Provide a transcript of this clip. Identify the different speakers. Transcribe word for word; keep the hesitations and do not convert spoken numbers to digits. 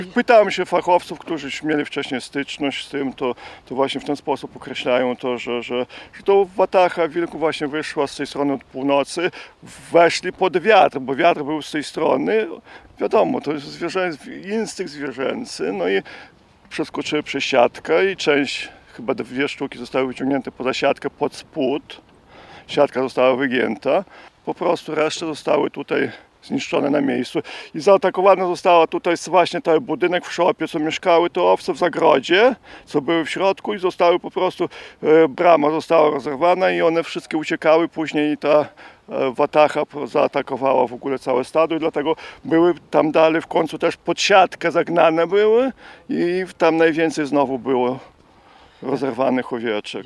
Speaker 1: Pytałem się fachowców, którzy już mieli wcześniej styczność z tym, to, to właśnie w ten sposób określają to, że, że, że to watacha wilku właśnie wyszła z tej strony od północy, weszli pod wiatr, bo wiatr był z tej strony. Wiadomo, to jest zwierzę, instynkt zwierzęcy, no i przeskoczyły przez siatkę i część, chyba dwie sztuki zostały wyciągnięte poza siatkę, pod spód. Siatka została wygięta, po prostu reszty zostały tutaj zniszczone na miejscu i zaatakowana została tutaj właśnie ten budynek w szopie, co mieszkały te owce w zagrodzie, co były w środku i zostały po prostu, e, brama została rozerwana i one wszystkie uciekały, później ta e, watacha zaatakowała w ogóle całe stado i dlatego były tam dalej w końcu też pod siatkę zagnane były i tam najwięcej znowu było rozerwanych owieczek.